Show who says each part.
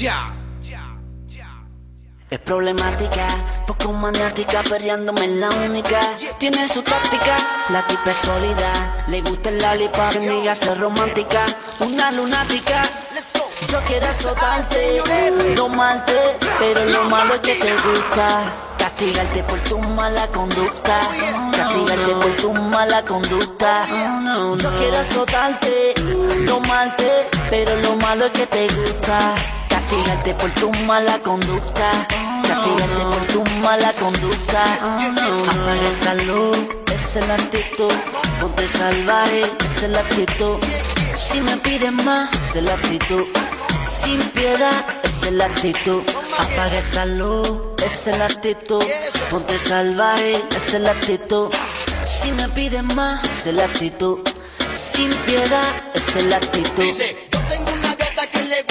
Speaker 1: Es problemática, poco maniática, perreándome en la única. Tiene su táctica, la tipa es sólida. Le gusta el lollipop, se niega a ser romántica. Una lunática, yo quiero azotarte, domarte, pero lo malo es que te gusta. Castigarte por tu mala conducta, castigarte por tu mala conducta. Yo quiero azotarte, domarte, pero lo malo es que te gusta. Castigarte por tu mala conducta, castigarte por tu mala conducta. Apaga esa luz, esa es la actitud. Ponte salvaje, esa es la actitud. Si me pides más, esa es la actitud. Sin piedad, esa es la actitud. Apaga esa luz, esa es la actitud. Ponte salvaje, esa es la actitud. Si me pides más, esa es la actitud. Sin piedad, esa es la actitud.